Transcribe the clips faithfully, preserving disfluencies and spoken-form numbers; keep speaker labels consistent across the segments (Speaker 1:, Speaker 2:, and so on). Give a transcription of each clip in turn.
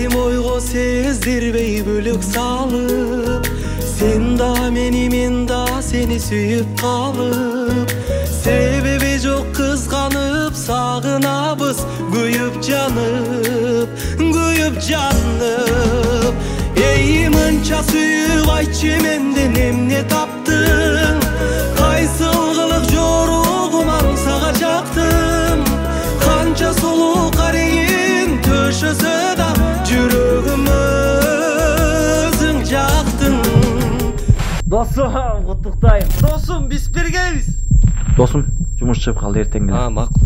Speaker 1: Azim oygo сездирбей бөлөк салып, сен да мени, мен да сени сүйүп калып, себеби жок кызганып сагынабыз, күйүп жанып, күйүп жанып. Эй мынча сүйүп айтчы менден эмне таптың, кайсыл кылык жоругуман сага жактым, канча сулуу карейин төшөсө да жүрөгүм өзүң жактың.
Speaker 2: Досум, куттуктайм. Досум, биз биргебиз.
Speaker 3: Досум, жумуш чыгып калды, эртең менен.
Speaker 1: А, макул.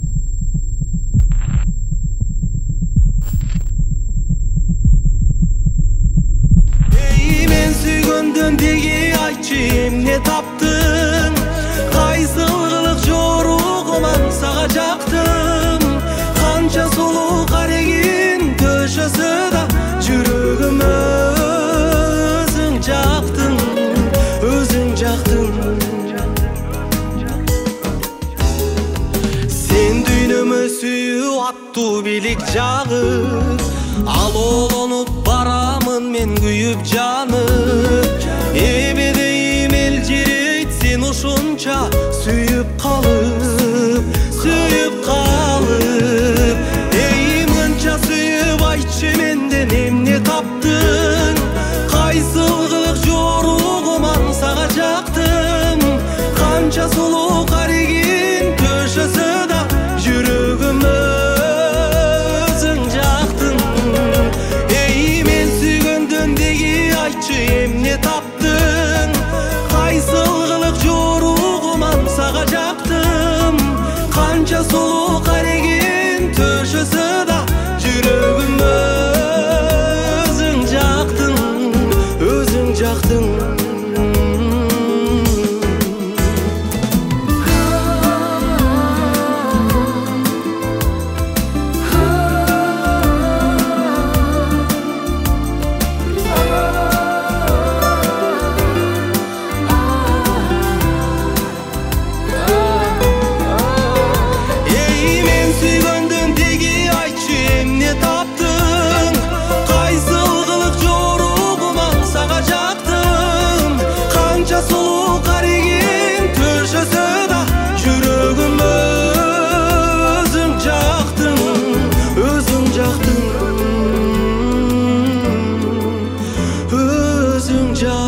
Speaker 1: Эй мен сүйгөндөн деги айтчы эмне таптың, кайсыл кылык жоругуман сага жактым, канча сулуу карегин төшөсө да жүрөгүм өзүң жактың, өзүң жактың. Сен дүйнөмө сүйүү аттуу бийлик жагып, ал олонуп барамын мен күйүп жанып, эбедейим элжирейт сен ушунча сүйүп калып, сүйүп калып. Эй мынча сүйүп айтчы менден эмне таптың, кайсыл кылык жоругуман сага жактым, канча сулуу карегин төшөсө да жүрөгүм өзүң жактың. Эй мен сүйгөндөн деги айтчы эмне таптың, кайсыл кылык жоругуман сага жактым, канча сулуу карегин төшөсө да жүрөгүм өзүң жактың, өзүң жактың.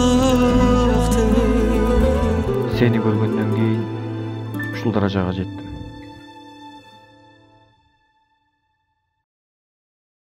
Speaker 3: Seni görgөндөн кийин ушул даражага жеттим.